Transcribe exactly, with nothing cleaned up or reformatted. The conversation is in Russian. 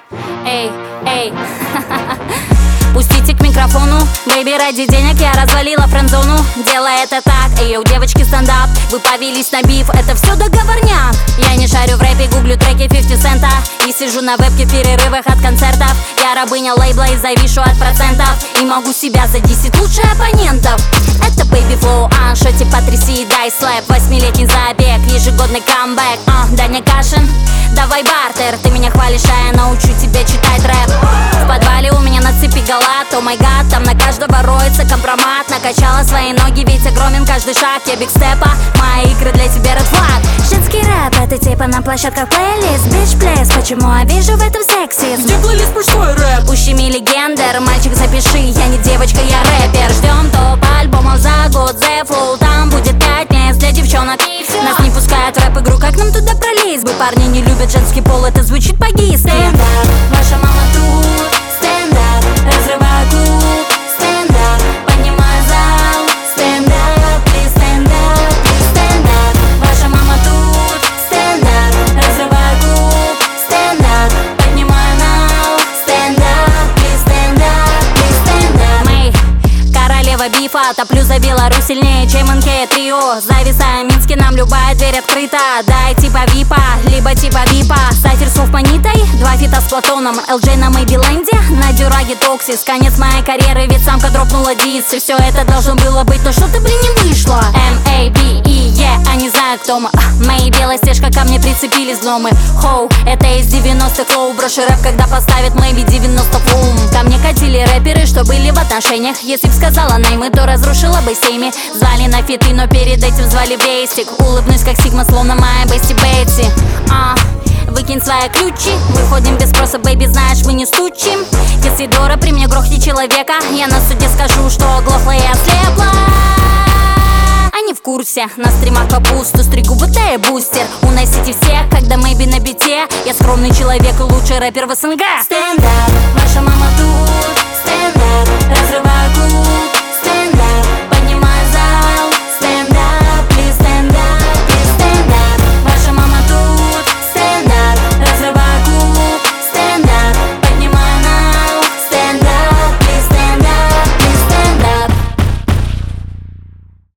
Эй, эй, пустите к микрофону. Бэйби, ради денег я развалила френдзону. Делай это так, эй, у девочки стендап. Вы повелись на биф, это все договорняк. Я не шарю в рэпе, гуглю треки пятьдесят цента и сижу на вебке в перерывах от концертов. Я рабыня лейбла и завишу от процентов, и могу себя задисить лучше оппонентов. Это Baby Flow, а, шоти потряси, дай слэп. Восьмилетний забег, ежегодный камбэк, а, Даня Кашин, давай бартер. Ты меня хвалишь, а я научу тебя читать рэп. В подвале у меня на цепи галат, о май гад, там на каждого роется компромат. Накачала свои ноги, ведь огромен каждый шаг. Я биг степа, мои игры для тебя red flag. Женский рэп, это типа на площадках плейлист. Bitch please, почему я вижу в этом сексизм? Где плейлист мужской рэп? Ущеми легендер, мальчик запиши, я не девочка, я рэпер. Ждем топ альбомов за год, The Flow, там будет пять мест для девчонок. Нас не пускают в рэп-игру, как нам туда пролезть бы? Парни не любят женский пол, это звучит по-гейски. Стендап, ваша мама тут, стендап, разрываю клуб, стендап, поднимаю зал, стендап, плиз, стендап, плиз, стендап, ваша мама тут, стендап, разрываю клуб, стендап, поднимаю нал, стендап, плиз, стендап, плиз, стендап. Мы королева бифа, топлю за Беларусь сильнее, чем эн ка трио. Зависаем в Минске, нам любая дверь открыта. Дай типа випа, либо типа випа. Сайфер с Манитой, два фита с Платоном. эл джей на Мэйбиленде, на Дюраге Токсис. Конец моей карьеры, ведь самка дропнула диск. И все это должно было быть, но что-то, блин, не вышло. эм эй би и е, а не знаю кто мы. Мои белая стежка, ко мне прицепились гномы. Хоу, это из девяностых лоу. Брошу рэп, когда поставит Мэйби девяносто флоу. Ко мне катили рэперы, что были в отношениях. Если б сказала наймы, то разрушила бы семьи. Звали на фиты, но перед этим звали в бейстик. Улыбнусь как Сигма, словно моя Бесси Бейтси. А, выкинь свои ключи, выходим без спроса, бэйби, знаешь, мы не стучим. Если Дора при мне грохни человека, я на суде скажу, что оглохла и ослепла. Они в курсе, на стримах капусту стригу, будто я бустер. Уносите всех, когда Мэйби на бите. Я скромный человек и лучший рэпер в СНГ. Стендап, ваша мама тут.